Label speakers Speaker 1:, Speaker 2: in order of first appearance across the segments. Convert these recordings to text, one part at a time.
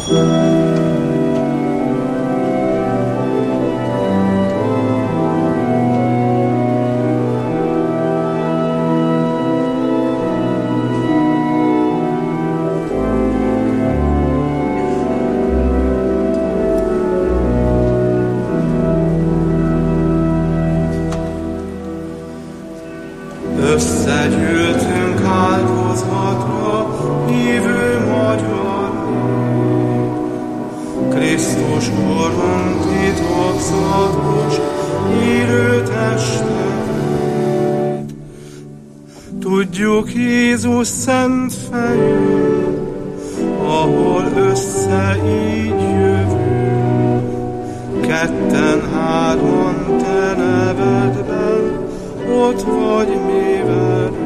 Speaker 1: Összegyűltünk áldozatra, hívő magyar nép. Krisztus Urunk titokzatos, élő testét. Tudjuk Jézus szent fején, ahol össze így jövünk. Ketten-hárman te nevedben, ott vagy mi velünk.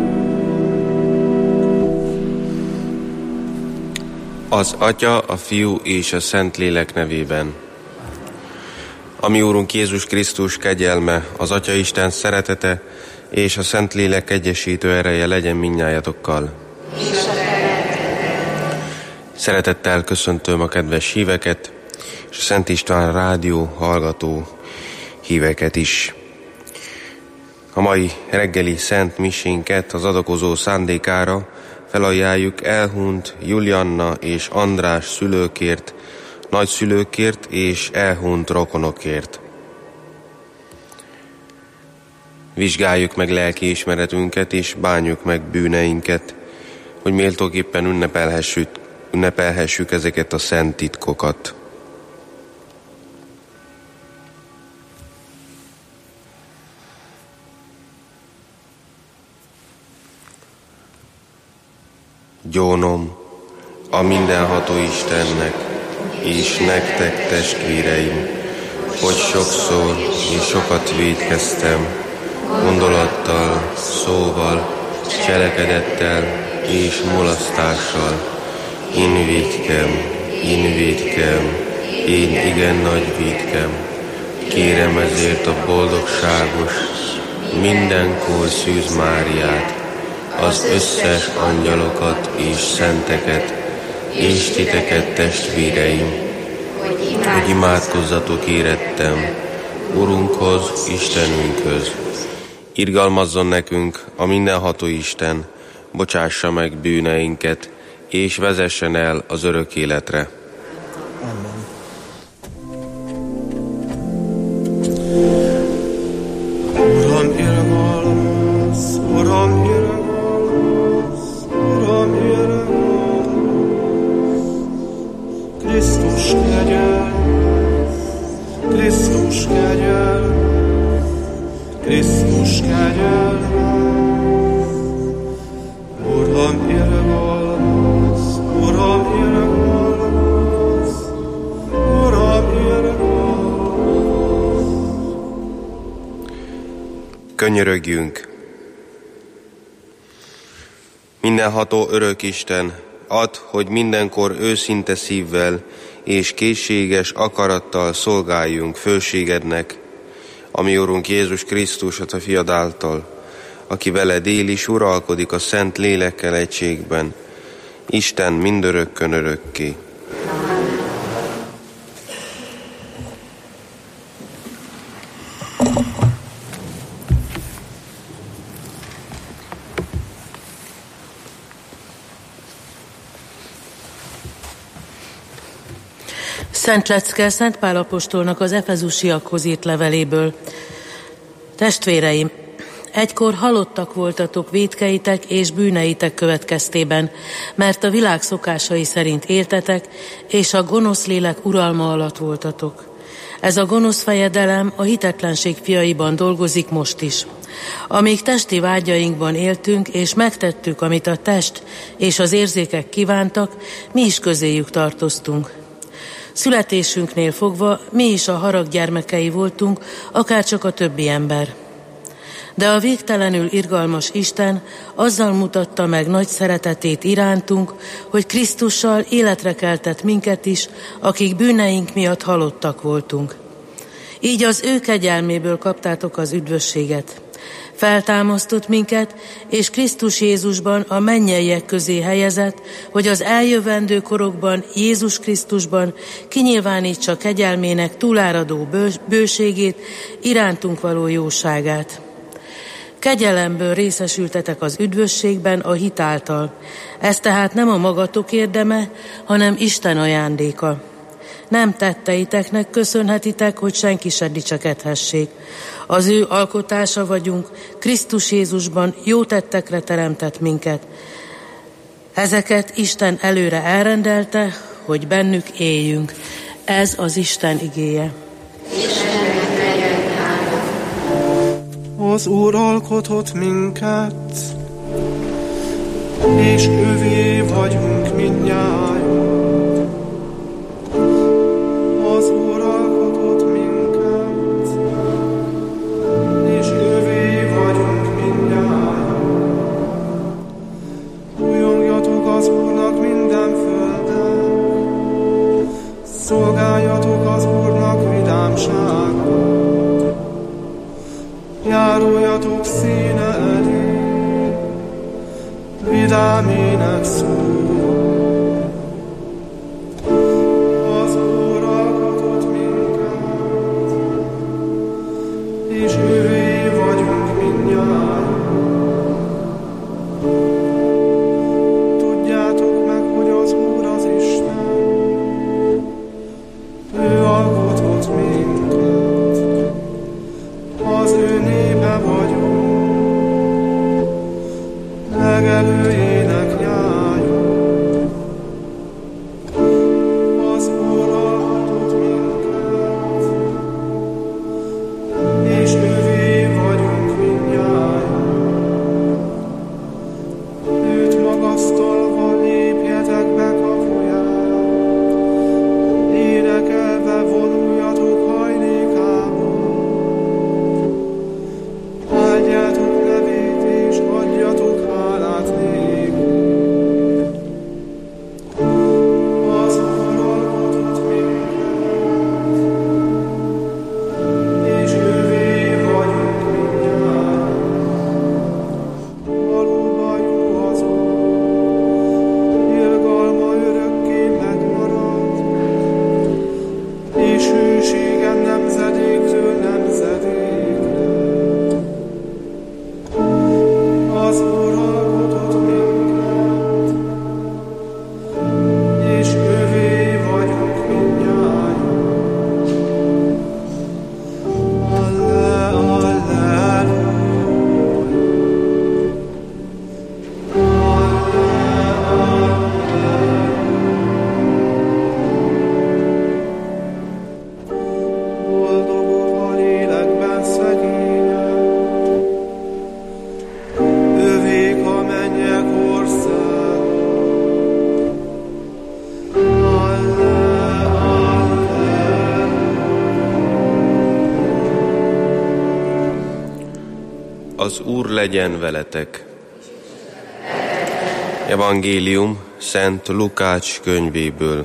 Speaker 2: Az Atya, a Fiú és a Szentlélek nevében. Ami Úrunk Jézus Krisztus kegyelme, az Atya Isten szeretete és a Szentlélek egyesítő ereje legyen mindnyájatokkal. Szeretettel köszöntöm a kedves híveket, és a Szent István rádió hallgató híveket is. A mai reggeli szent misénket az adakozó szándékára felajánljuk elhunyt Julianna és András szülőkért, nagyszülőkért és elhunyt rokonokért. Vizsgáljuk meg lelkiismeretünket és bánjuk meg bűneinket, hogy méltóképpen ünnepelhessük ezeket a szent titkokat. Gyónom a mindenható Istennek és nektek, testvéreim, hogy sokszor és sokat vétkeztem, gondolattal, szóval, cselekedettel és mulasztással. Én vétkem, én igen nagy vétkem. Kérem ezért a boldogságos, mindenkor Szűz Máriát, az összes angyalokat és szenteket, és titeket, testvéreim, hogy imádkozzatok érettem Urunkhoz, Istenünkhöz. Irgalmazzon nekünk a mindenható Isten, bocsássa meg bűneinket, és vezessen el az örök életre.
Speaker 3: Amen.
Speaker 1: Uram, irgalmaz, Uram, irgalmaz, Uram, irgalmaz. Krisztus kegyelmez, Krisztus kegyelmez, Krisztus kegyelmez. Uram, irgalmaz, Uram, irgalmaz, Uram, irgalmaz.
Speaker 2: Könyörögjünk! Mindenható örök Isten, add, hogy mindenkor őszinte szívvel és készséges akarattal szolgáljunk fölségednek, ami Urunk Jézus Krisztus, a te fiad által, aki veled él és uralkodik a Szent Lélekkel egységben, Isten mindörökkön örökké.
Speaker 4: Szent lecke Szent Pál apostolnak az Efezusiakhoz írt leveléből. Testvéreim, egykor halottak voltatok vétkeitek és bűneitek következtében, mert a világ szokásai szerint éltetek, és a gonosz lélek uralma alatt voltatok. Ez a gonosz fejedelem a hitetlenség fiaiban dolgozik most is. Amíg testi vágyainkban éltünk, és megtettük, amit a test és az érzékek kívántak, mi is közéjük tartoztunk. Születésünknél fogva mi is a harag gyermekei voltunk, akárcsak a többi ember. De a végtelenül irgalmas Isten azzal mutatta meg nagy szeretetét irántunk, hogy Krisztussal életre keltett minket is, akik bűneink miatt halottak voltunk. Így az ő kegyelméből kaptátok az üdvösséget. Feltámasztott minket, és Krisztus Jézusban a mennyeiek közé helyezett, hogy az eljövendő korokban Jézus Krisztusban kinyilvánítsa kegyelmének túláradó bőségét, irántunk való jóságát. Kegyelemből részesültetek az üdvösségben a hit által. Ez tehát nem a magatok érdeme, hanem Isten ajándéka. Nem tetteiteknek köszönhetitek, hogy senki se dicsekedhessék. Az ő alkotása vagyunk, Krisztus Jézusban jó tettekre teremtett minket. Ezeket Isten előre elrendelte, hogy bennük éljünk. Ez az Isten igéje.
Speaker 1: Az Úr alkotott minket, és ővé vagyunk mindnyájan. Az Úr alkotott minket, és ővé vagyunk mindnyájan. Újongjatok az Úrnak minden földön, szolgáljatok az Úrnak vidámságban. Járuljatok színe elé, vidám ének szól. Az Úr alkotott minket, és ővé vagyunk mindnyájan. Tudjátok meg, hogy az Úr az Isten, ő alkotott minket, az ő népe vagyunk, legelőjének nyájunk. Az Úr alkotott minket, és ővé vagyunk mindnyájan. Őt magasztalva lépjetek be kapuján, énekelve vonuljatok hajlékába. Áldjátok nevét, és adjatok hálát néki. Az Úr alkotott minket, és ővé vagyunk mindnyájan. Valóban jó az Úr, irgalma örökké megmarad, és hűsége nemzedéktől nemzedékre. Az Úr alkotott minket, és ővé vagyunk mindnyájan. Alleluja. Boldogok a lélekben szegények, övék a mennyek országa.
Speaker 2: Az Úr legyen veletek. Evangélium Szent Lukács könyvéből.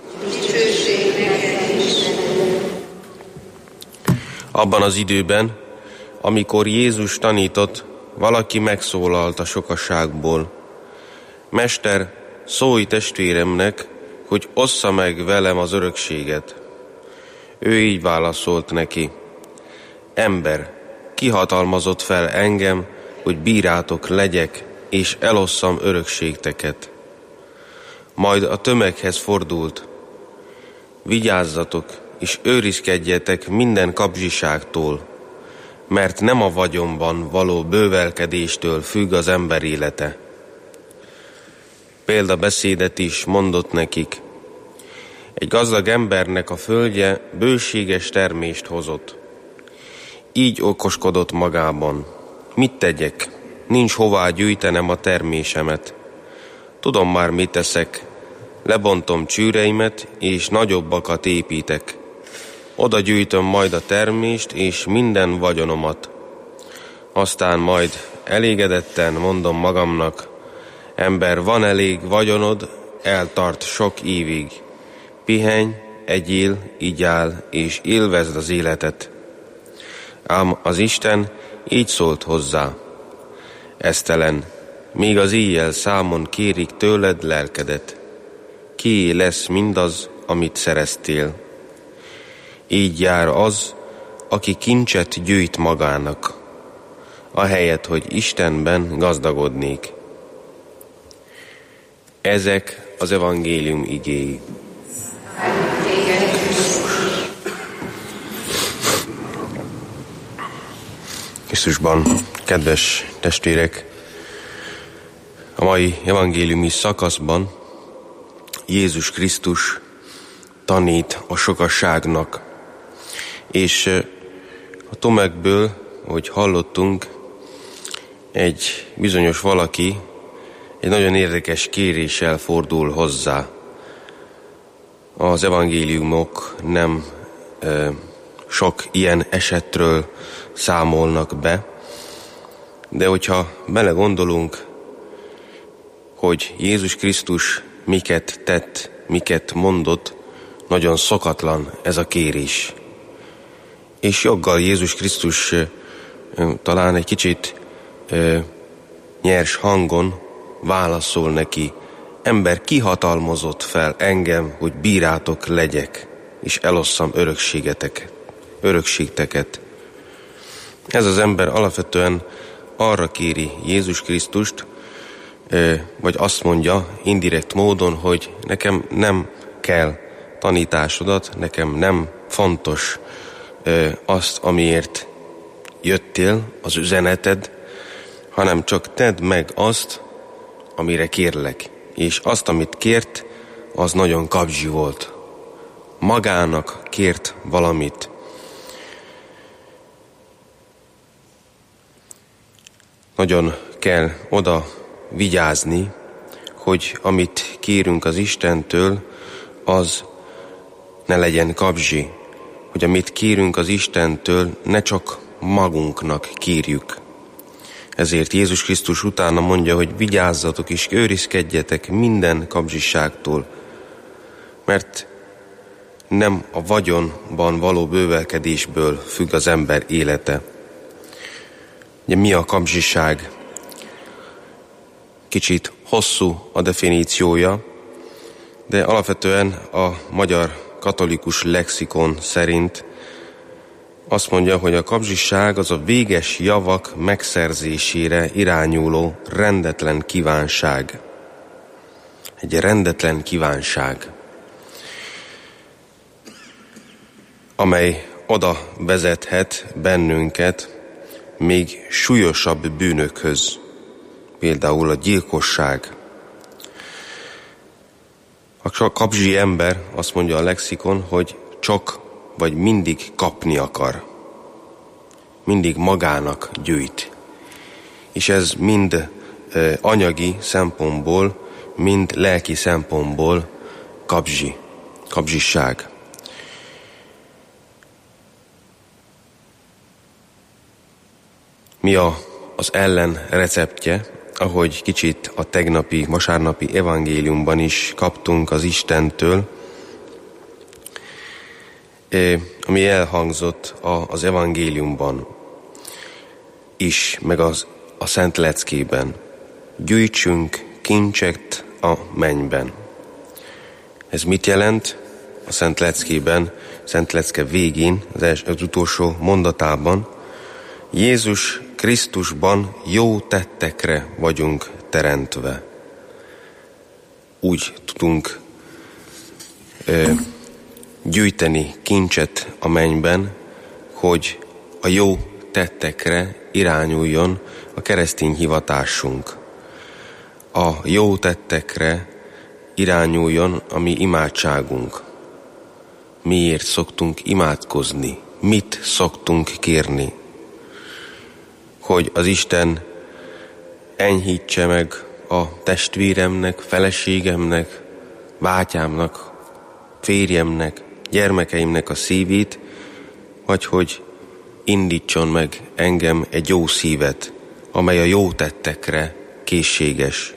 Speaker 2: Abban az időben, amikor Jézus tanított, valaki megszólalt a sokaságból. Mester, szólj testvéremnek, hogy ossza meg velem az örökséget. Ő így válaszolt neki. Ember, ki hatalmazott fel engem, hogy bírátok legyek, és elosszam örökségteket. Majd a tömeghez fordult. Vigyázzatok, és őrizkedjetek minden kapzsiságtól, mert nem a vagyonban való bővelkedéstől függ az ember élete. Példabeszédet is mondott nekik. Egy gazdag embernek a földje bőséges termést hozott. Így okoskodott magában. Mit tegyek? Nincs hová gyűjtenem a termésemet. Tudom már, mit teszek. Lebontom csűreimet, és nagyobbakat építek. Oda gyűjtöm majd a termést, és minden vagyonomat. Aztán majd elégedetten mondom magamnak, ember, van elég vagyonod, eltart sok évig. Pihenj, egyél, igyál, és élvezd az életet. Ám az Isten így szólt hozzá: esztelen, még az éjjel számon kérik tőled lelkedet. Kié lesz mindaz, amit szereztél? Így jár az, aki kincset gyűjt magának, ahelyett, hogy Istenben gazdagodnék. Ezek az evangélium igéi. Krisztusban, kedves testvérek, a mai evangéliumi szakaszban Jézus Krisztus tanít a sokasságnak, és a tömegből, hogy hallottunk, egy bizonyos valaki egy nagyon érdekes kéréssel fordul hozzá. Az evangéliumok nem sok ilyen esetről számolnak be, de hogyha belegondolunk, hogy Jézus Krisztus miket tett, miket mondott, nagyon szokatlan ez a kérés. És joggal Jézus Krisztus talán egy kicsit nyers hangon válaszol neki: ember, kihatalmazott fel engem, hogy bírátok legyek, és elosszam örökségteket. Ez az ember alapvetően arra kéri Jézus Krisztust, vagy azt mondja indirekt módon, hogy nekem nem kell tanításodat, nekem nem fontos azt, amiért jöttél, az üzeneted, hanem csak tedd meg azt, amire kérlek. És azt, amit kért, az nagyon kapzsi volt. Magának kért valamit. Nagyon kell oda vigyázni, hogy amit kérünk az Istentől, az ne legyen kapzsi. Hogy amit kérünk az Istentől, ne csak magunknak kérjük. Ezért Jézus Krisztus utána mondja, hogy vigyázzatok és őrizkedjetek minden kapzsiságtól, mert nem a vagyonban való bővelkedésből függ az ember élete. Ugye mi a kapzsiság? Kicsit hosszú a definíciója, de alapvetően a magyar katolikus lexikon szerint azt mondja, hogy a kapzsiság az a véges javak megszerzésére irányuló rendetlen kívánság. Egy rendetlen kívánság, amely oda vezethet bennünket még súlyosabb bűnökhöz, például a gyilkosság. A kapzsi ember, azt mondja a lexikon, hogy csak vagy mindig kapni akar. Mindig magának gyűjt. És ez mind anyagi szempontból, mind lelki szempontból kapzsiság. Mi az ellen receptje, ahogy kicsit a tegnapi, vasárnapi evangéliumban is kaptunk az Istentől, ami elhangzott az evangéliumban is, meg a Szent Leckében. Gyűjtsünk kincset a mennyben. Ez mit jelent? A Szent Leckében, Szent Lecke végén, az utolsó mondatában: Jézus Krisztusban jó tettekre vagyunk teremtve. Úgy tudunk gyűjteni kincset a mennyben, hogy a jó tettekre irányuljon a keresztény hivatásunk. A jó tettekre irányuljon a mi imádságunk. Miért szoktunk imádkozni? Mit szoktunk kérni? Hogy az Isten enyhítse meg a testvéremnek, feleségemnek, bátyámnak, férjemnek, gyermekeimnek a szívét, vagy hogy indítson meg engem egy jó szívet, amely a jó tettekre készséges.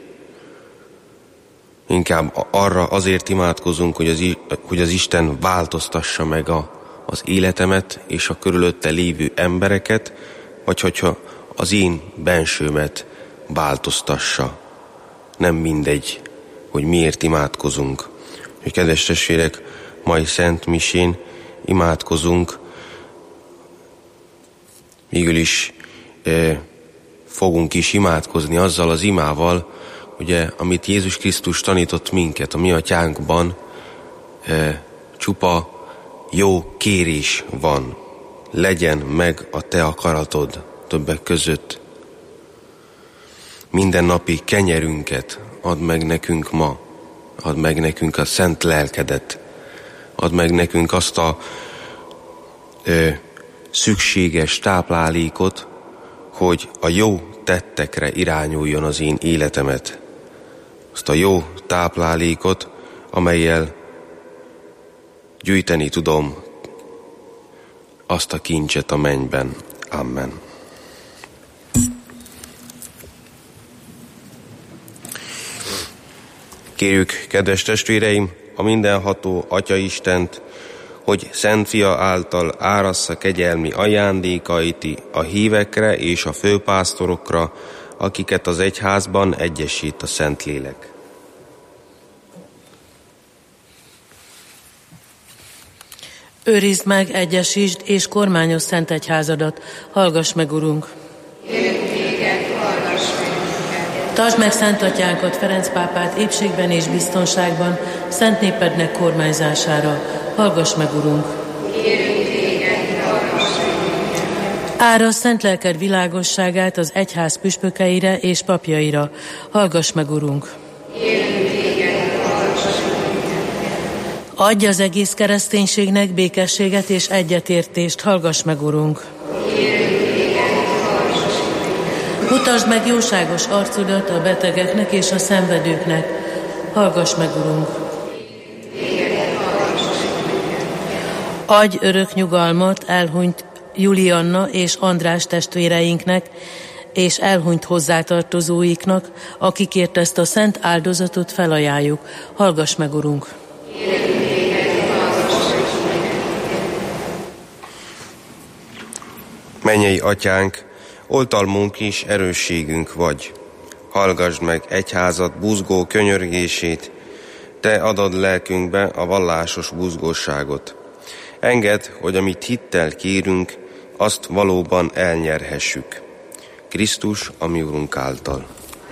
Speaker 2: Inkább arra azért imádkozunk, hogy az Isten változtassa meg az életemet és a körülötte lévő embereket, vagy hogyha az én bensőmet változtassa. Nem mindegy, hogy miért imádkozunk. Hogy kedves testvérek, mai Szent Misén imádkozunk, végül is fogunk is imádkozni azzal az imával, ugye, amit Jézus Krisztus tanított minket, a mi atyánkban csupa jó kérés van. Legyen meg a te akaratod többek között. Mindennapi kenyerünket add meg nekünk ma, add meg nekünk a szent lelkedet, add meg nekünk azt a szükséges táplálékot, hogy a jó tettekre irányuljon az én életemet. Azt a jó táplálékot, amellyel gyűjteni tudom azt a kincset a mennyben. Amen. Kérjük, kedves testvéreim, a mindenható Atyaistent, hogy Szent Fia által árassza kegyelmi ajándékait a hívekre és a főpásztorokra, akiket az egyházban egyesít a Szentlélek.
Speaker 4: Őrizd meg, egyesítsd és kormányozd szent egyházadat. Hallgass meg, Urunk! Tartsd meg szent atyánkat, Ferenc pápát épségben és biztonságban, szent népednek kormányzására. Hallgass meg, Urunk! Árasz szent lelked világosságát az egyház püspökeire és papjaira. Hallgass meg, Urunk! Adj az egész kereszténységnek békességet és egyetértést. Hallgass meg, Urunk! Mutasd meg jóságos arcodat a betegeknek és a szenvedőknek. Hallgass meg, Urunk! Adj örök nyugalmat elhunyt Julianna és András testvéreinknek, és elhunyt hozzátartozóiknak, akikért ezt a szent áldozatot felajánljuk. Hallgass meg, Urunk!
Speaker 2: Mennyei Atyánk, oltalmunk is erősségünk vagy. Hallgassd meg egyházad buzgó könyörgését, te adod lelkünkbe a vallásos buzgóságot. Engedd, hogy amit hittel kérünk, azt valóban elnyerhessük. Krisztus, a mi Urunk által.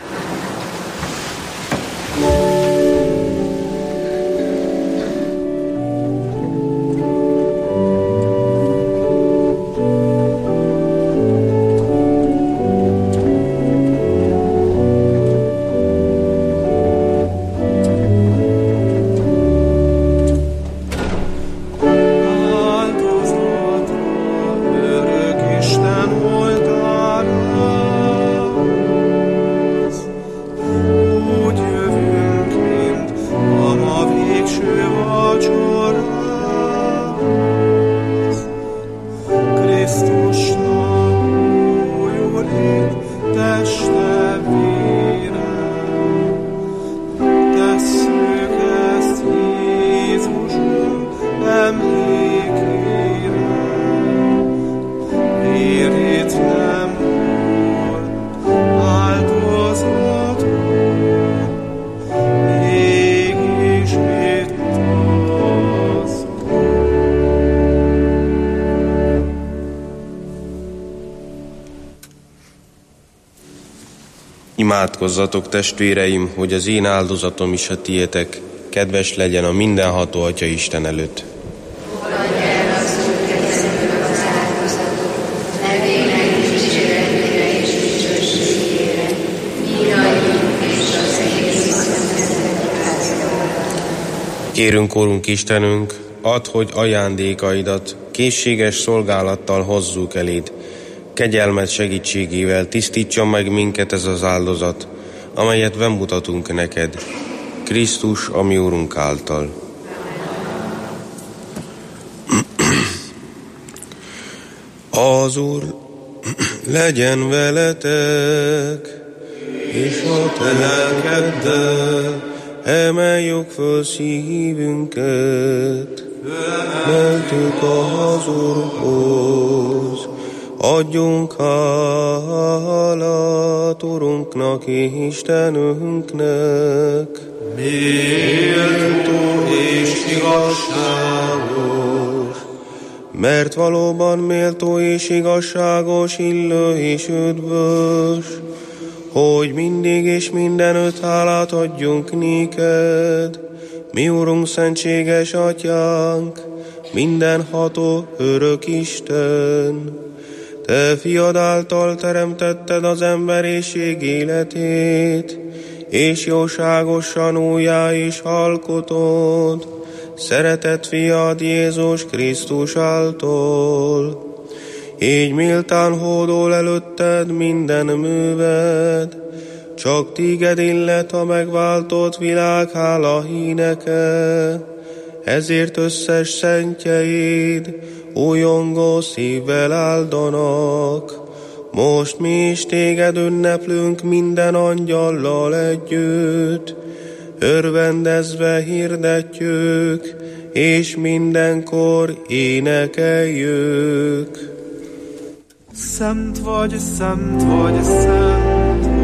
Speaker 2: Imádkozzatok, testvéreim, hogy az én áldozatom is a tiétek kedves legyen a mindenható Atya Isten előtt. Kérünk, Urunk Istenünk, add, hogy ajándékaidat készséges szolgálattal hozzuk eléd. Kegyelmed segítségével tisztítson meg minket ez az áldozat, amelyet bemutatunk neked, Krisztus, a mi Urunk által. Az Úr legyen veletek, és a te lelkeddel emeljük föl szívünket, mentünk az Úrhoz, Adjunk hálát Urunknak és Istenünknek,
Speaker 1: méltó és igazságos,
Speaker 2: mert valóban méltó és igazságos, illő és üdvös, hogy mindig és mindenütt hálát adjunk néked, mi Urunk, szentséges Atyánk, mindenható örök Isten. Te fiad által teremtetted az emberiség életét, és jóságosan újjá is alkotod szeretett fiad Jézus Krisztus által. Így méltán hódol előtted minden műved, csak téged illet a megváltott világ hála híneke. Ezért összes szentjeid újongó szívvel áldanak. Most mi is téged ünneplünk minden angyallal együtt, örvendezve hirdetjük, és mindenkor énekeljük.
Speaker 1: Szent vagy, szent vagy, szent vagy,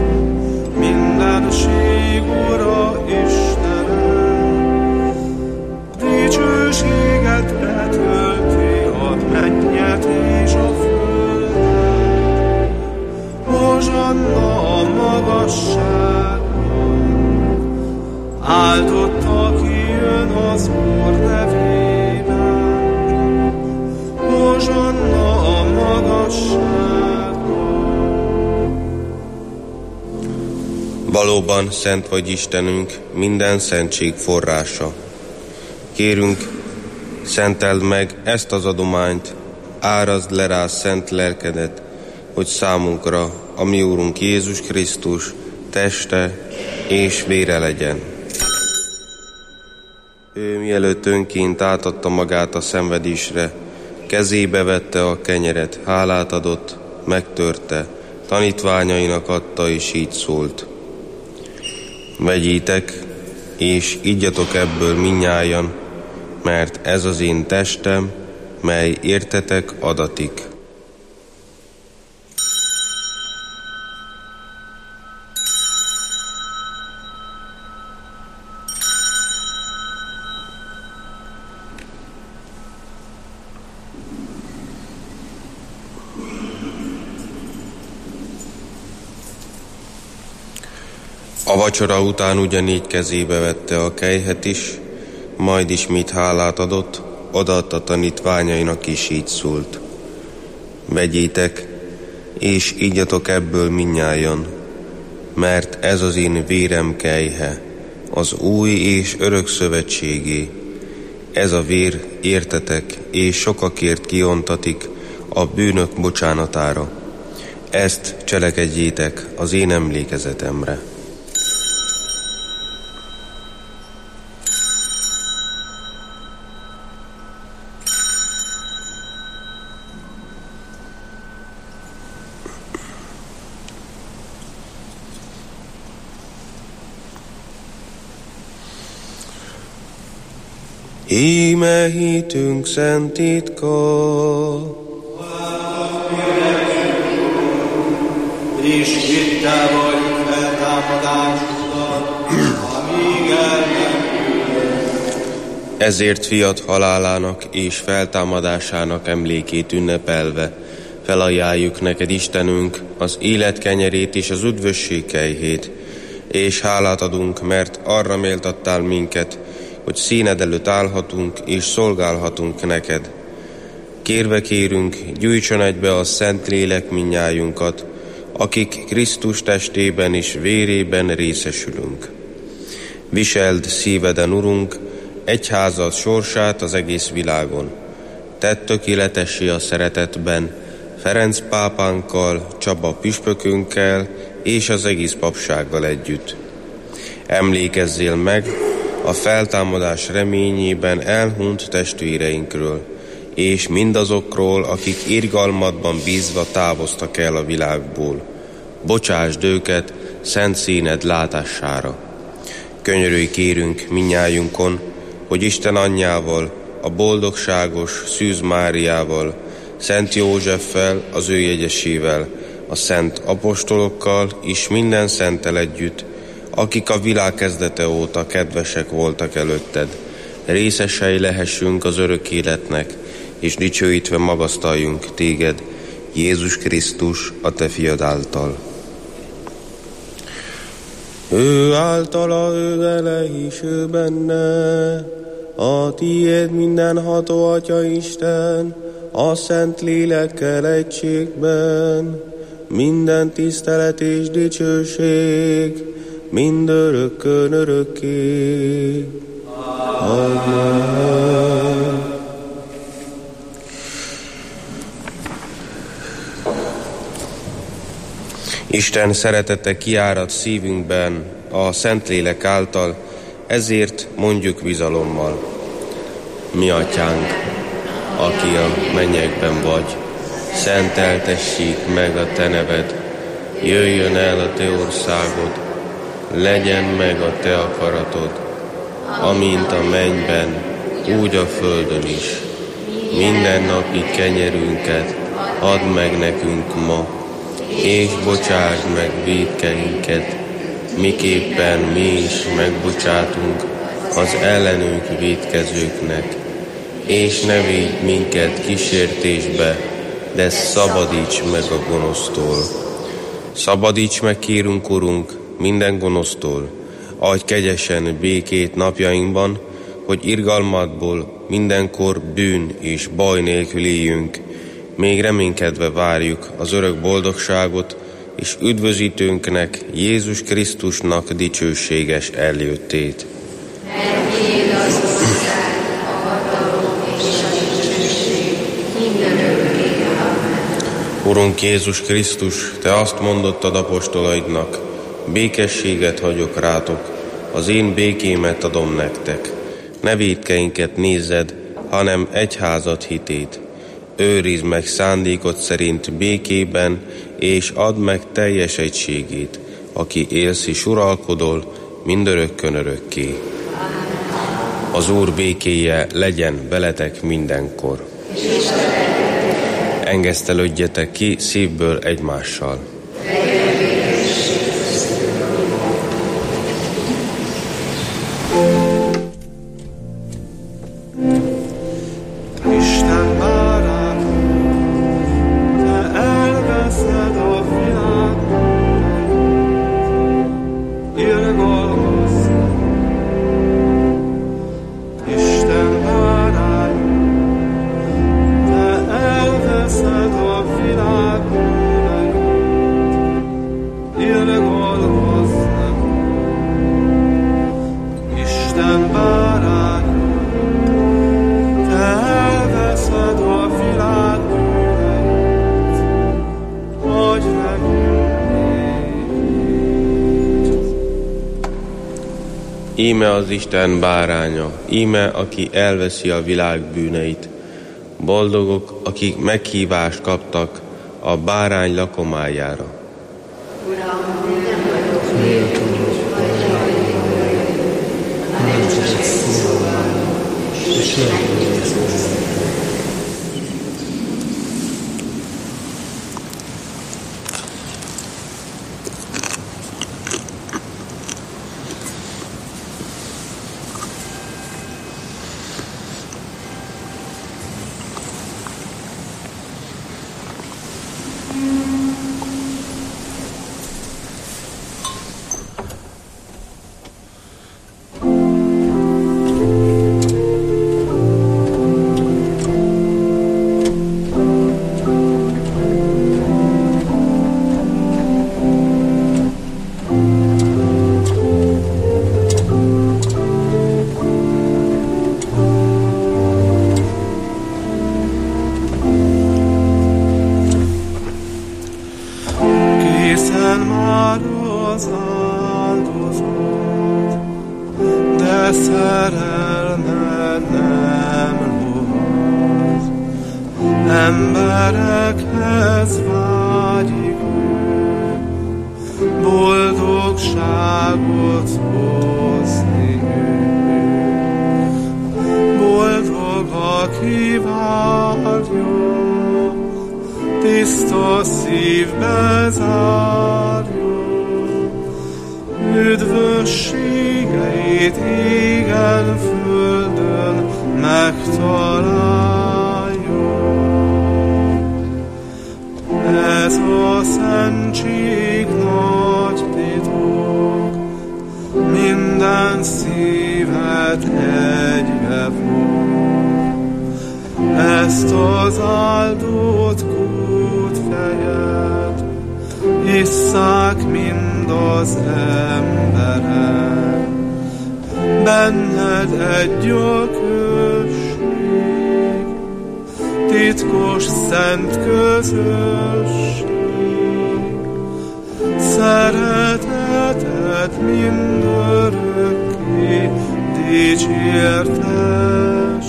Speaker 1: mindenség Ura Istenem. Dicsőséget betölti a mennyet és a földet. Hozsanna a magasságban, áldott, aki jön az Úr nevében. Hozsanna a magasságban.
Speaker 2: Valóban szent vagy Istenünk, minden szentség forrása. Kérünk, szenteld meg ezt az adományt, árazd le rá szent lelkedet, hogy számunkra a mi Úrunk Jézus Krisztus teste és vére legyen. Ő mielőtt önként átadta magát a szenvedésre, kezébe vette a kenyeret, hálát adott, megtörte, tanítványainak adta, és így szólt: vegyétek, és igyatok ebből mindnyájan, mert ez az én testem, mely értetek adatik. A vacsora után ugyanígy kezébe vette a kelyhet is, majd ismét hálát adott, odaadta tanítványainak, és így szólt: vegyétek, és igyatok ebből mindnyájan, mert ez az én vérem kelyhe, az új és örök szövetségé. Ez a vér értetek és sokakért kiontatik a bűnök bocsánatára. Ezt cselekedjétek az én emlékezetemre. Íme hitünk szent titka,
Speaker 1: és hitte vagy feltámadásukat, amíg
Speaker 2: ezért fiat halálának és feltámadásának emlékét ünnepelve felajánljuk neked, Istenünk, az élet kenyerét és az üdvösség kelyhét, és hálát adunk, mert arra méltattál minket, hogy színed előtt állhatunk és szolgálhatunk neked. Kérve kérünk, gyújtson egybe a Szent Lélek mindnyájunkat, akik Krisztus testében és vérében részesülünk. Viseld szíveden, Urunk, egyházad sorsát az egész világon. Tedd tökéletessé a szeretetben, Ferenc pápánkkal, Csaba püspökünkkel és az egész papsággal együtt. Emlékezzél meg a feltámadás reményében elhunyt testvéreinkről, és mindazokról, akik irgalmadban bízva távoztak el a világból. Bocsásd őket szent színed látására. Könyörülj kérünk mindnyájunkon, hogy Isten anyjával, a boldogságos Szűz Máriával, Szent Józseffel, az ő jegyesével, a szent apostolokkal és minden szenttel együtt, akik a világ kezdete óta kedvesek voltak előtted. Részesei lehessünk az örök életnek, és dicsőítve magasztaljunk téged, Jézus Krisztus, a te fiad által. Ő általa, ő vele és ő benne, a tiéd mindenható Atya Isten, a Szent Lélekkel egységben, minden tisztelet és dicsőség, mindörökkön örökké. Amen. Isten szeretete kiárad szívünkben a Szentlélek által, ezért mondjuk bizalommal. Mi atyánk, aki a mennyekben vagy, szenteltessék meg a te neved, jöjjön el a te országod, legyen meg a te akaratod, amint a mennyben, úgy a földön is. Mindennapi kenyerünket add meg nekünk ma, és bocsásd meg vétkeinket, miképpen mi is megbocsátunk az ellenünk vétkezőknek, és ne védj minket kísértésbe, de szabadíts meg a gonosztól. Szabadíts meg, kérünk, Urunk, minden gonosztól, adj kegyesen békét napjainkban, hogy irgalmadból mindenkor bűn és baj nélkül éljünk, még reménykedve várjuk az örök boldogságot, és üdvözítőnknek, Jézus Krisztusnak dicsőséges eljöttét. Urunk Jézus Krisztus, te azt mondottad apostolaidnak, békességet hagyok rátok, az én békémet adom nektek. Ne vétkeinket nézzed, hanem egyházad hitét. Őrizd meg szándékod szerint békében, és add meg teljes egységét, aki élsz és uralkodol mindörökkön örökké. Az Úr békéje legyen veletek mindenkor. Engesztelődjetek ki szívből egymással. Íme az Isten báránya, íme, aki elveszi a világ bűneit. Boldogok, akik meghívást kaptak a bárány lakomájára.
Speaker 1: szerelme nem lohaz, emberekhez vágyik ő, boldogságot hozni ő. Boldog, aki várja, tiszta szívbe zárja, üdvösségeit égen földön megtalálja. Ez a szentség nagy titok, minden szívet egybe fog. Ezt az áldott kútfejet isszák mind az emberek. Benned egy a község, titkos szent közösség, szereteted mindörökké dicsértes.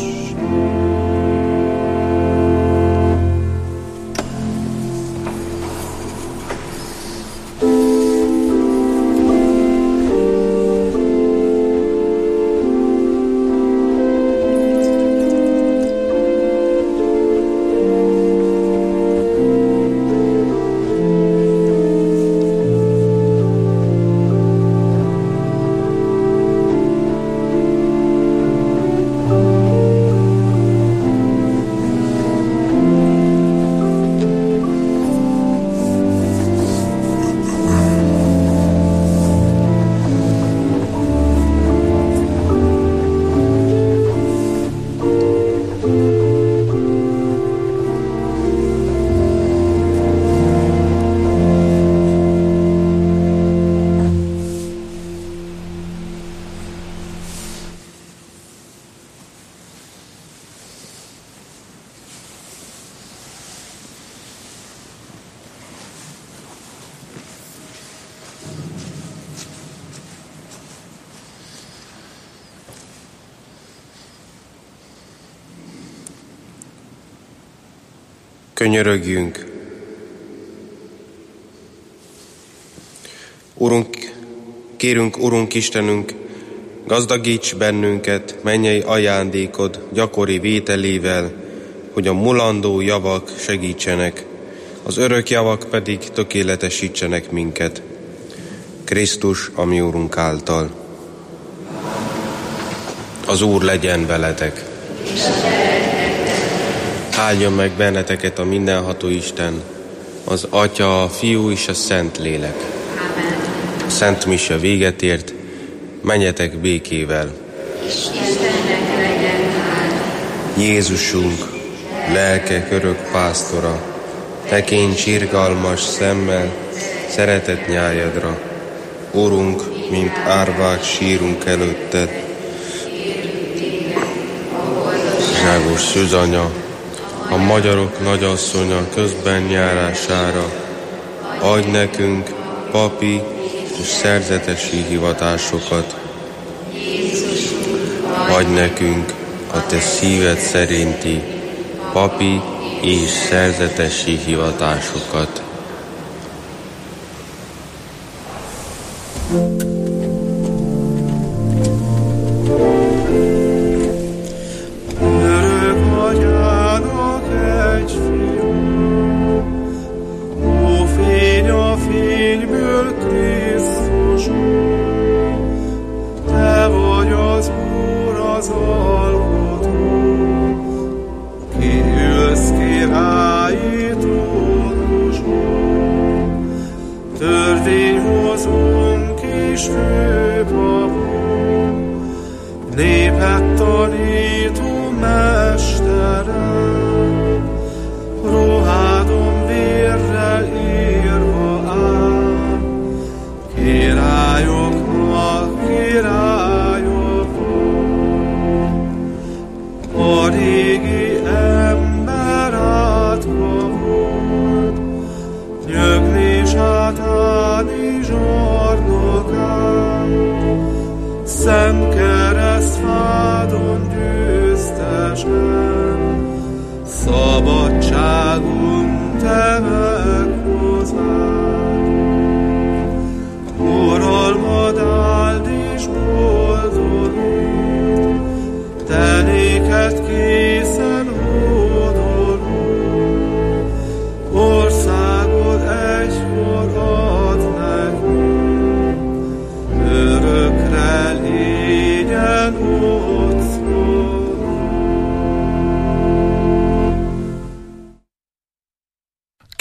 Speaker 2: Könyörögjünk. Urunk, kérünk, Urunk Istenünk, gazdagíts bennünket mennyei ajándékod gyakori vételével, hogy a mulandó javak segítsenek, az örök javak pedig tökéletesítsenek minket. Krisztus, a mi Urunk által. Az Úr legyen veletek. Áldjon meg benneteket a mindenható Isten, az Atya, a Fiú és a Szent Lélek. A Szent Mise véget ért, menjetek békével.
Speaker 3: Istennek legyen hála.
Speaker 2: Jézusunk, lelkek örök pásztora, tekints irgalmas szemmel szeretett nyájadra. Urunk, mint árvák sírunk előtted. Zságos szűzanya, a magyarok nagyasszonya közben járására, adj nekünk papi és szerzetesi hivatásokat. Adj nekünk a te szíved szerinti papi és szerzetesi hivatásokat.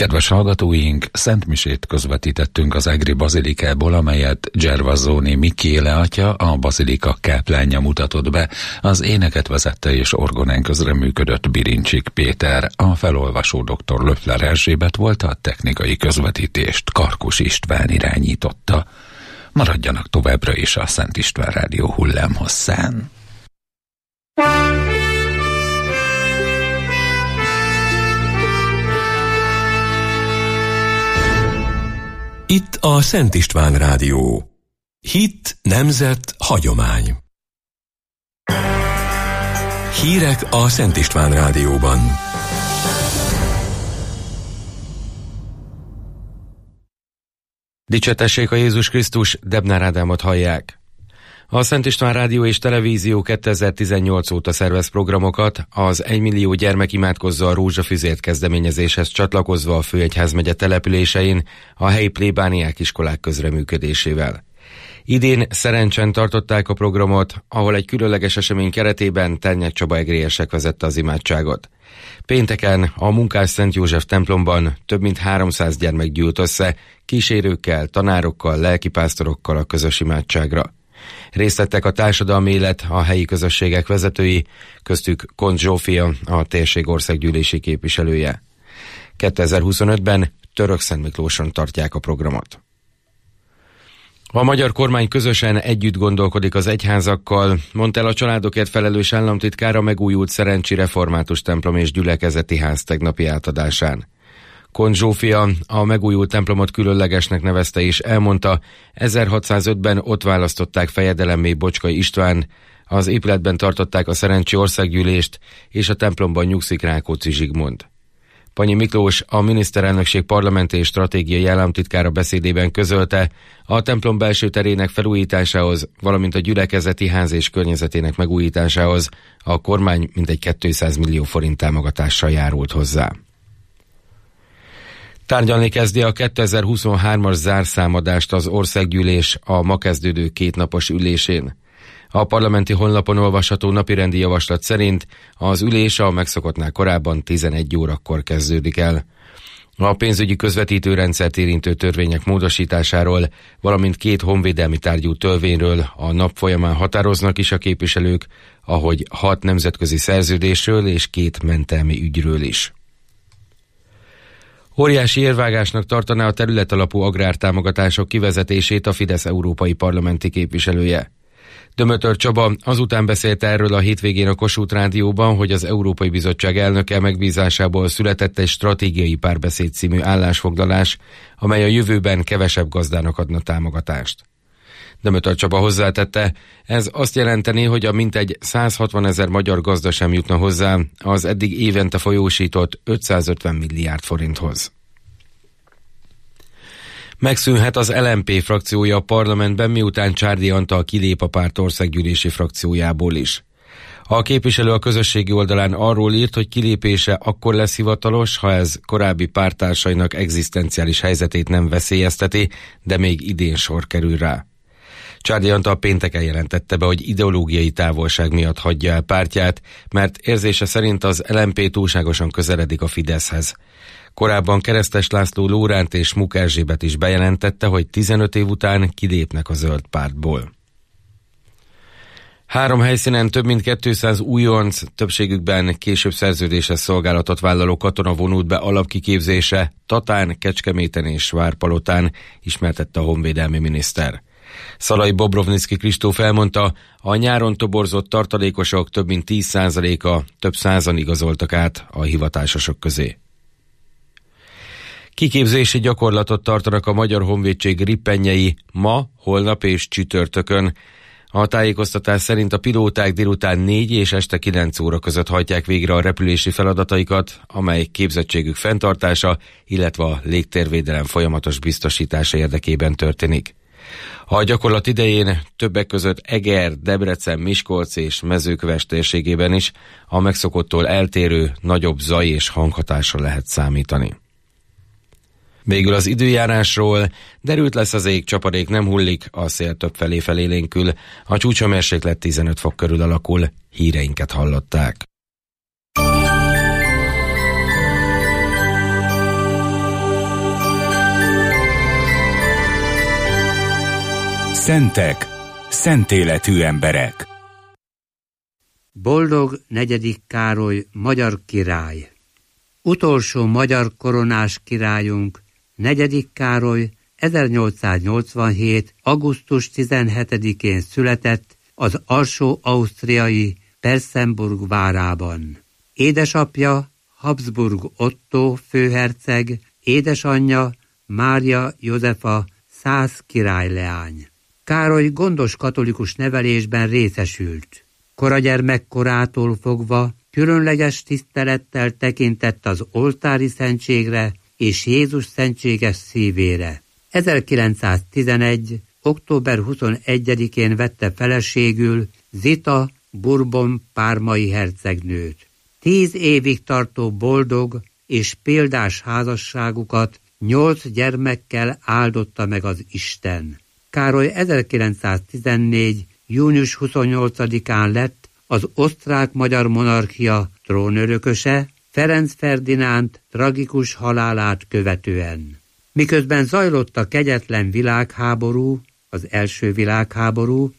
Speaker 5: Kedves hallgatóink, szentmisét közvetítettünk az Egri bazilikából, amelyet Gervasoni Mikéle atya, a bazilika káplánja mutatott be. Az éneket vezette és orgonán közreműködött Birincsik Péter, a felolvasó dr. Löffler Erzsébet volt, a technikai közvetítést Karkus István irányította. Maradjanak továbbra is a Szent István Rádió hullámhosszán.
Speaker 6: Itt a Szent István Rádió. Hit, nemzet, hagyomány. Hírek a Szent István Rádióban.
Speaker 7: Dicsőtessék a Jézus Krisztus, Debnár Ádámot hallják. A Szent István Rádió és Televízió 2018 óta szervez programokat, az 1 millió gyermek imádkozza a rózsafüzért kezdeményezéshez csatlakozva a Főegyházmegye településein a helyi plébániák iskolák közreműködésével. Idén Szerencsen tartották a programot, ahol egy különleges esemény keretében Ternyek Csaba egriesek vezette az imádságot. Pénteken a Munkás Szent József templomban több mint 300 gyermek gyűlt össze, kísérőkkel, tanárokkal, lelkipásztorokkal a közös imádságra. Részt vettek a társadalmi élet, a helyi közösségek vezetői, köztük Kont Zsófia, a térség országgyűlési képviselője. 2025-ben Törökszentmiklóson tartják a programot. A magyar kormány közösen együtt gondolkodik az egyházakkal, mondta el a családokért felelős államtitkár a megújult Szerencsi Református templom és gyülekezeti ház tegnapi átadásán. Kont Zsófia a megújult templomot különlegesnek nevezte és elmondta, 1605-ben ott választották fejedelemmé Bocskai István, az épületben tartották a Szerencsi országgyűlést, és a templomban nyugszik Rákóczi Zsigmond. Panyi Miklós, a miniszterelnökség parlamenti és stratégiai államtitkára beszédében közölte, a templom belső terének felújításához, valamint a gyülekezeti ház és környezetének megújításához a kormány mintegy 200 millió forint támogatással járult hozzá. Tárgyalni kezdi a 2023-as zárszámadást az országgyűlés a ma kezdődő kétnapos ülésén. A parlamenti honlapon olvasható napirendi javaslat szerint az ülés a megszokottnál korábban 11 órakor kezdődik el. A pénzügyi közvetítőrendszert érintő törvények módosításáról, valamint 2 honvédelmi tárgyú törvényről a nap folyamán határoznak is a képviselők, ahogy 6 nemzetközi szerződésről és 2 mentelmi ügyről is. Óriási érvágásnak tartaná a területalapú agrártámogatások kivezetését a Fidesz európai parlamenti képviselője. Dömötör Csaba azután beszélt erről a hétvégén a Kossuth Rádióban, hogy az Európai Bizottság elnöke megbízásából született egy stratégiai párbeszéd című állásfoglalás, amely a jövőben kevesebb gazdának adna támogatást. Dömötör Csaba hozzátette, ez azt jelenteni, hogy a mintegy 160 000 magyar gazda sem jutna hozzá az eddig évente folyósított 550 milliárd forinthoz. Megszűnhet az LMP frakciója a parlamentben, miután Csárdi Antal kilép a párt országgyűlési frakciójából is. A képviselő a közösségi oldalán arról írt, hogy kilépése akkor lesz hivatalos, ha ez korábbi párttársainak egzisztenciális helyzetét nem veszélyezteti, de még idén sor kerül rá. Csárdi Antal pénteken jelentette be, hogy ideológiai távolság miatt hagyja el pártját, mert érzése szerint az LMP túlságosan közeledik a Fideszhez. Korábban Keresztes László Lóránt és Muk Erzsébet is bejelentette, hogy 15 év után kilépnek a zöld pártból. 3 helyszínen több mint 200 újonc, többségükben később szerződéses szolgálatot vállaló katona vonult be alapkiképzésre Tatán, Kecskeméten és Várpalotán, ismertette a honvédelmi miniszter. Szalai Bobrovnicki Kristóf elmondta, a nyáron toborzott tartalékosok több mint 10%-a, több százan igazoltak át a hivatásosok közé. Kiképzési gyakorlatot tartanak a Magyar Honvédség rippenjei ma, holnap és csütörtökön. A tájékoztatás szerint a pilóták délután 4 és este 9 óra között hajtják végre a repülési feladataikat, amely képzettségük fenntartása, illetve a légtérvédelem folyamatos biztosítása érdekében történik. A gyakorlat idején többek között Eger, Debrecen, Miskolc és Mezőköves térségében is a megszokottól eltérő, nagyobb zaj és hanghatásra lehet számítani. Végül az időjárásról: derült lesz az ég, csapadék nem hullik, a szél többfelé felélénkül, a csúcshőmérséklet 15 fok körül alakul. Híreinket hallották.
Speaker 8: Szentek, szentéletű emberek.
Speaker 9: Boldog 4. Károly magyar király. Utolsó magyar koronás királyunk, 4. Károly 1887. augusztus 17-én született az alsó-ausztriai Persenburg várában. Édesapja Habsburg Ottó főherceg, édesanyja Mária Józefa szász királyleány. Károly gondos katolikus nevelésben részesült. Kora gyermekkorától fogva különleges tisztelettel tekintett az oltári szentségre és Jézus szentséges szívére. 1911. október 21-én vette feleségül Zita Bourbon pármai hercegnőt. 10 évig tartó boldog és példás házasságukat 8 gyermekkel áldotta meg az Isten. Károly 1914. június 28-án lett az osztrák-magyar monarchia trónörököse Ferenc Ferdinánd tragikus halálát követően. Miközben zajlott a kegyetlen világháború, az első világháború,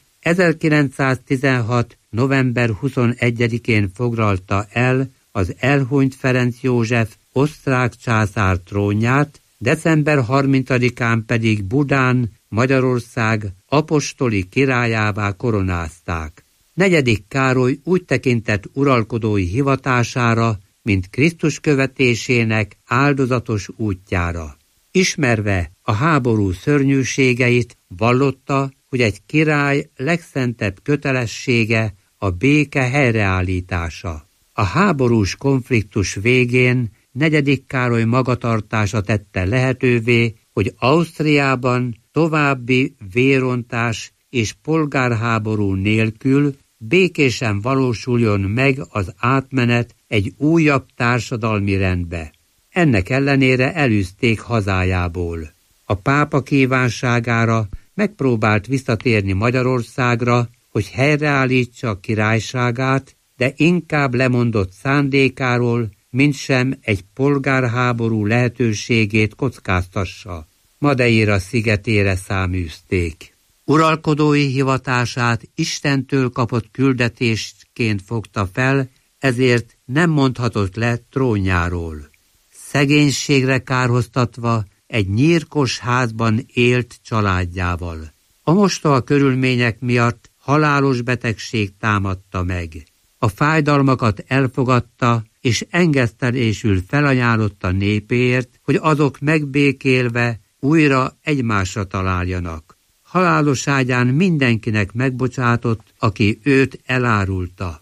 Speaker 9: 1916. november 21-én foglalta el az elhunyt Ferenc József osztrák császár trónját, december 30-án pedig Budán Magyarország apostoli királyává koronázták. 4. Károly úgy tekintett uralkodói hivatására, mint Krisztus követésének áldozatos útjára. Ismerve a háború szörnyűségeit, vallotta, hogy egy király legszentebb kötelessége a béke helyreállítása. A háborús konfliktus végén 4. Károly magatartása tette lehetővé, hogy Ausztriában további vérontás és polgárháború nélkül békésen valósuljon meg az átmenet egy újabb társadalmi rendbe. Ennek ellenére elűzték hazájából. A pápa kívánságára megpróbált visszatérni Magyarországra, hogy helyreállítsa a királyságát, de inkább lemondott szándékáról, mintsem egy polgárháború lehetőségét kockáztassa. Madeira szigetére száműzték. Uralkodói hivatását Istentől kapott küldetésként fogta fel, ezért nem mondhatott le trónjáról. Szegénységre kárhoztatva egy nyírkos házban élt családjával. A mostoha körülmények miatt halálos betegség támadta meg. A fájdalmakat elfogadta, és engesztelésül felajánlotta népéért, hogy azok megbékélve újra egymásra találjanak. Halálos ágyán mindenkinek megbocsátott, aki őt elárulta.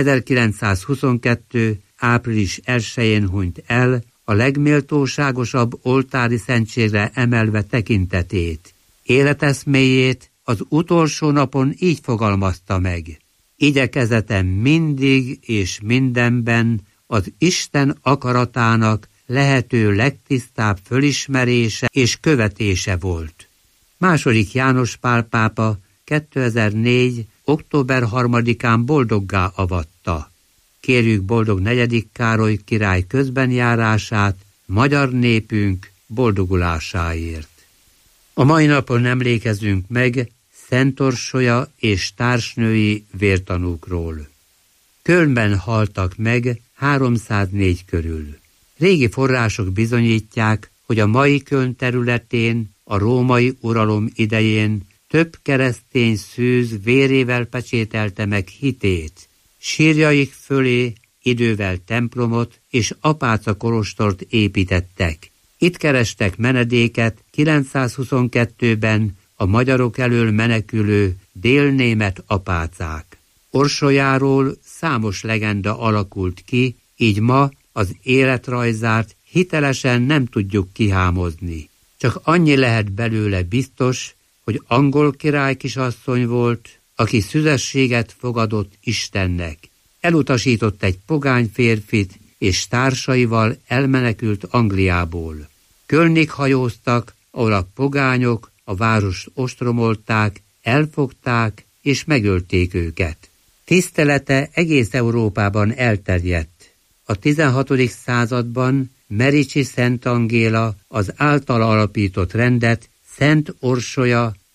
Speaker 9: 1922. április 1-én hunyt el, a legméltóságosabb oltári szentségre emelve tekintetét. Életeszméjét az utolsó napon így fogalmazta meg: igyekezetem mindig és mindenben az Isten akaratának lehető legtisztább fölismerése és követése volt. II. János Pál pápa 2004. október 3-án boldoggá avatta. Kérjük boldog 4. Károly király közbenjárását magyar népünk boldogulásáért. A mai napon emlékezünk meg Szent Orsolya és társnői vértanúkról. Kölnben haltak meg 304 körül. Régi források bizonyítják, hogy a mai Köln területén a római uralom idején több keresztény szűz vérével pecsételte meg hitét. Sírjaik fölé idővel templomot és apáca kolostort építettek. Itt kerestek menedéket 922-ben a magyarok elől menekülő délnémet apácák. Orsolyáról számos legenda alakult ki, így ma az életrajzát hitelesen nem tudjuk kihámozni. Csak annyi lehet belőle biztos, hogy angol király kisasszony volt, aki szüzességet fogadott Istennek. Elutasított egy pogány férfit, és társaival elmenekült Angliából. Kölnig hajóztak, ahol a pogányok a várost ostromolták, elfogták és megölték őket. Tisztelete egész Európában elterjedt. A 16. században Mericsi Szent Angéla az általa alapított rendet Szent Orsolya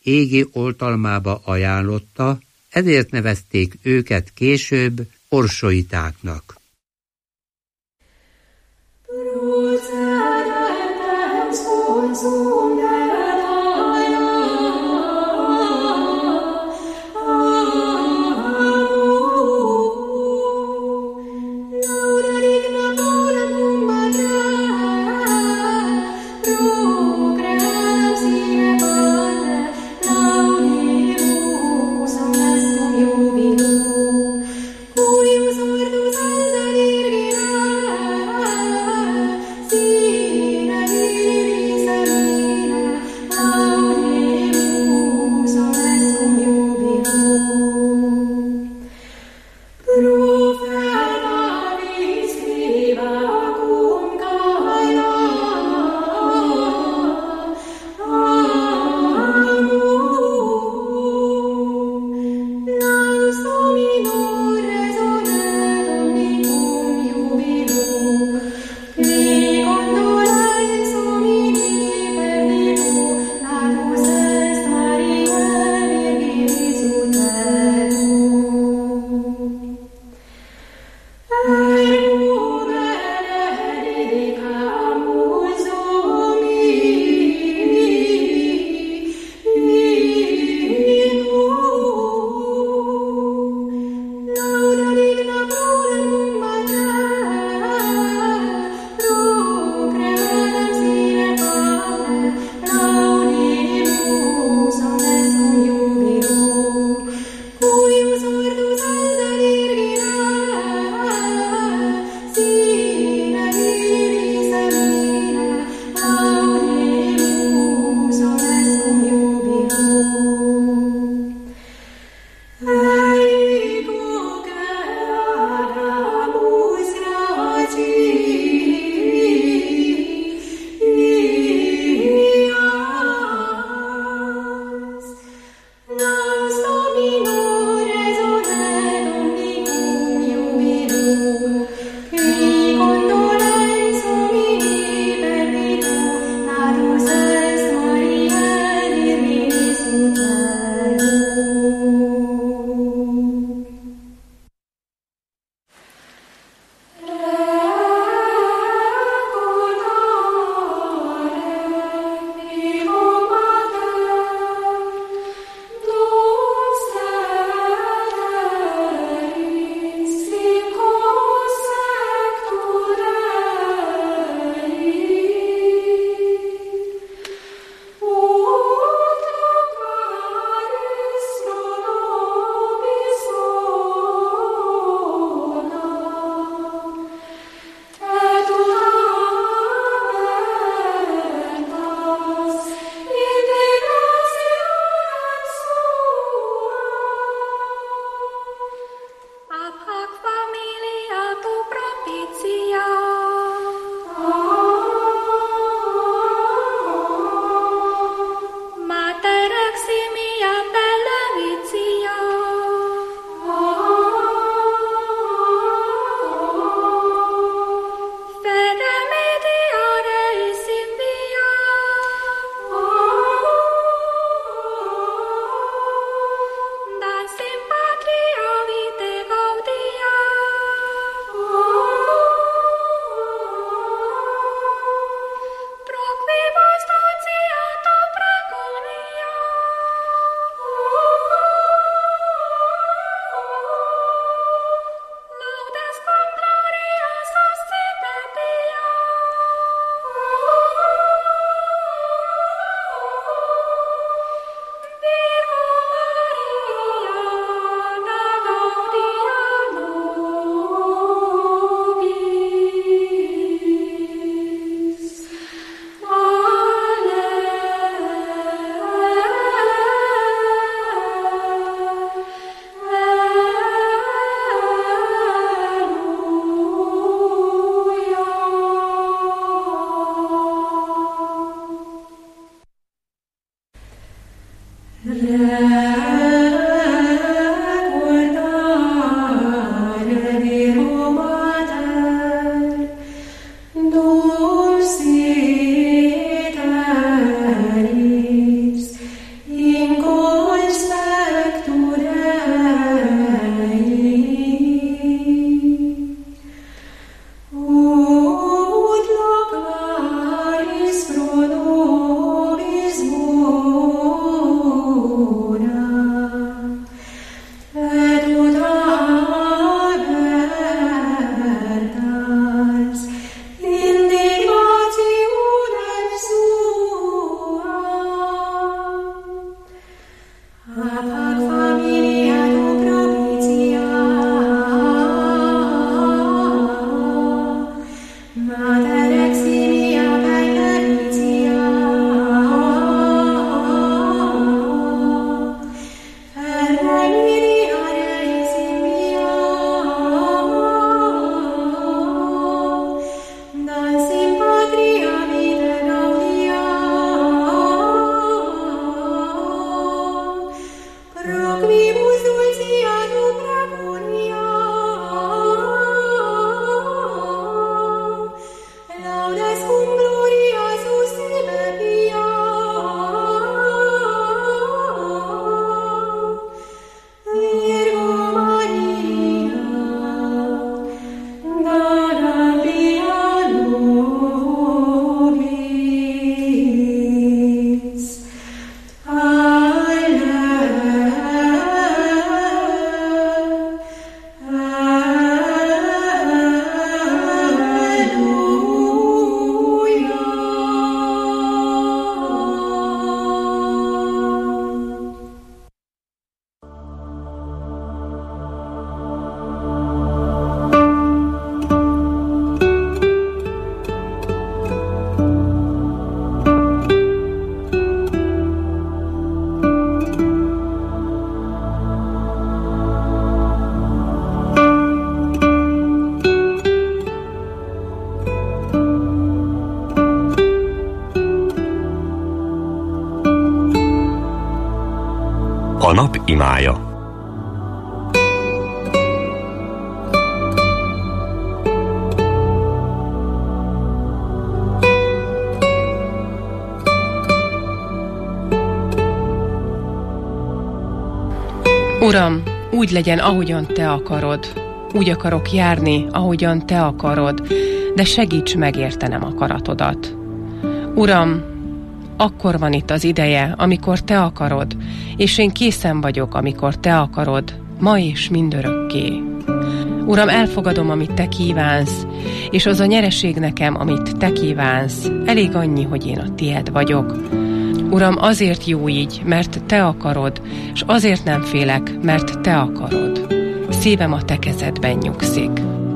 Speaker 9: égi oltalmába ajánlotta, ezért nevezték őket később orsoitáknak.
Speaker 10: Sine A nap imája.
Speaker 11: Uram, úgy legyen, ahogyan Te akarod. Úgy akarok járni, ahogyan Te akarod, de segíts megértenem akaratodat. Uram, akkor van itt az ideje, amikor Te akarod, és én készen vagyok, amikor Te akarod, ma és mindörökké. Uram, elfogadom, amit Te kívánsz, és az a nyereség nekem, amit Te kívánsz, elég annyi, hogy én a Tied vagyok. Uram, azért jó így, mert Te akarod, és azért nem félek, mert Te akarod. Szívem a Te kezedben nyugszik.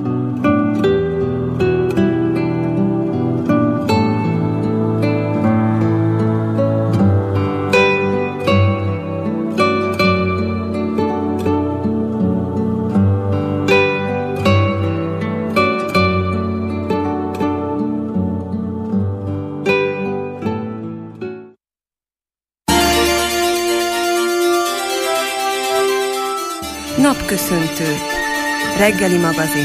Speaker 12: Napköszöntő. Reggeli magazin.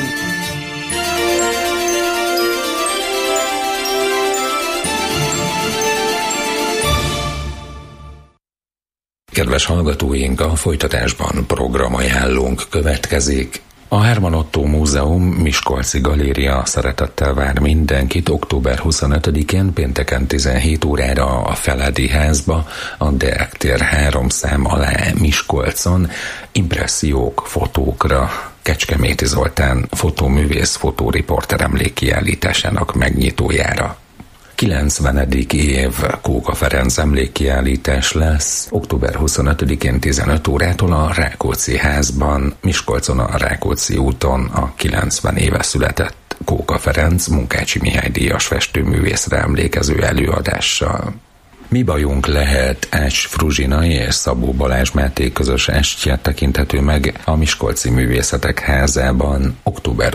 Speaker 5: Kedves hallgatóink, a folytatásban programajánlónk következik. A Herman Otto Múzeum Miskolci Galéria szeretettel vár mindenkit október 25-én pénteken 17 órára a Feledi házba, a Deák tér 3 szám alá Miskolcon impressziók, fotókra. Kecskeméti Zoltán fotóművész, fotóriporter emlékkiállításának megnyitójára. 90. év Kóka Ferenc emlékkiállítás lesz október 25-én 15 órától a Rákóczi házban, Miskolcon a Rákóczi úton a 90 éve született Kóka Ferenc Munkácsi Mihály díjas festőművészre emlékező előadással. Mi bajunk lehet Ács Fruzsina és Szabó Balázs Máté közös estje tekinthető meg a Miskolci Művészetek Házában október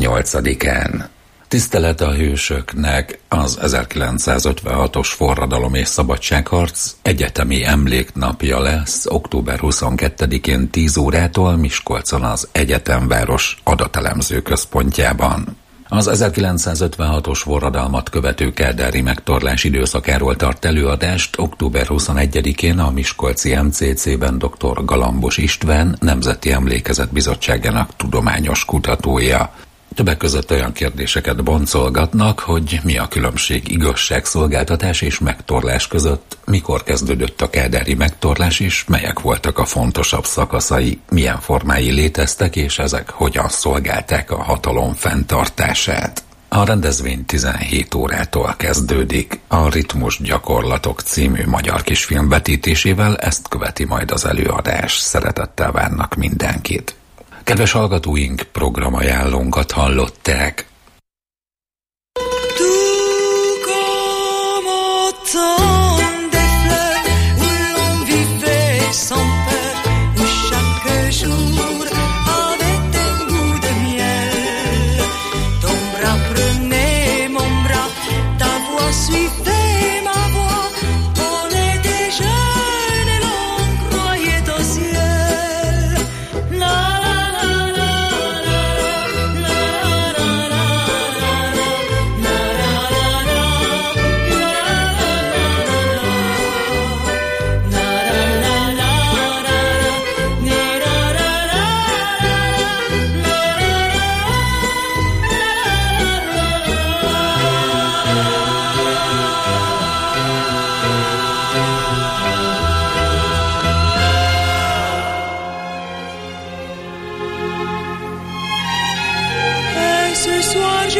Speaker 5: 28-án. Tisztelet a hősöknek, az 1956-os forradalom és szabadságharc egyetemi emléknapja lesz október 22-én 10 órától Miskolcon az Egyetemváros adatelemző központjában. Az 1956-os forradalmat követő kádári megtorlás időszakáról tart előadást október 21-én a Miskolci MCC-ben dr. Galambos István Nemzeti Emlékezet Bizottságának tudományos kutatója. Többek között olyan kérdéseket boncolgatnak, hogy mi a különbség igazságszolgáltatás és megtorlás között, mikor kezdődött a kádári megtorlás, és melyek voltak a fontosabb szakaszai, milyen formái léteztek, és ezek hogyan szolgálták a hatalom fenntartását. A rendezvény 17 órától kezdődik. A Ritmus gyakorlatok című magyar kisfilm vetítésével ezt követi majd az előadás. Szeretettel várnak mindenkit. Kedves hallgatóink, programajánlónkat hallották.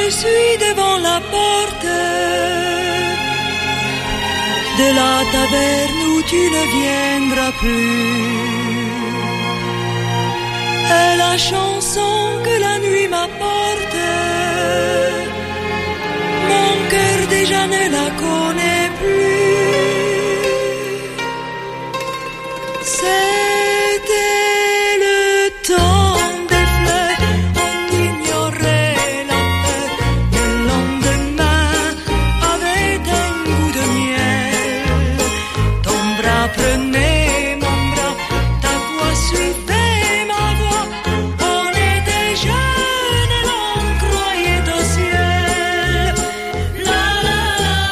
Speaker 13: suis devant la porte de la taverne où tu ne viendras plus. Et la chanson que la nuit m'apporte, mon cœur déjà ne la connaît plus. C'était le temps des fleurs, on ignorait la peur. Le lendemain avait un goût de miel. Ton bras prenait mon bras, ta voix suivait ma voix. On était jeunes et l'on croyait au ciel. La la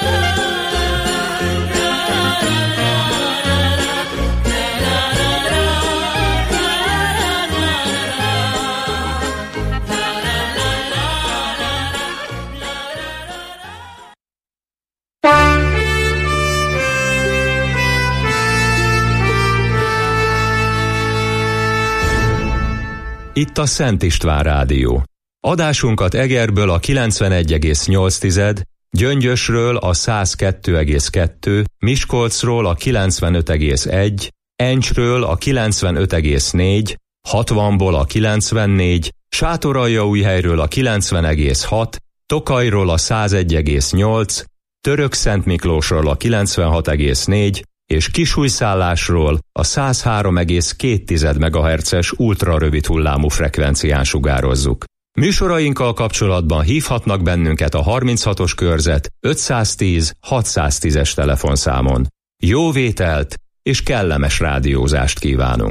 Speaker 14: Itt a Szent István Rádió. Adásunkat Egerből a 91,8, Gyöngyösről a 102,2, Miskolcról a 95,1, Encsről a 95,4, 60-ból a 94, Sátoraljaújhelyről a 90,6, Tokajról a 101,8, Törökszentmiklósról a 96,4 és Kisújszállásról a 103,2 MHz-es ultrarövid hullámú frekvencián sugározzuk. Műsorainkkal kapcsolatban hívhatnak bennünket a 36-os körzet 510 610-es telefonszámon. Jó vételt és kellemes rádiózást kívánunk!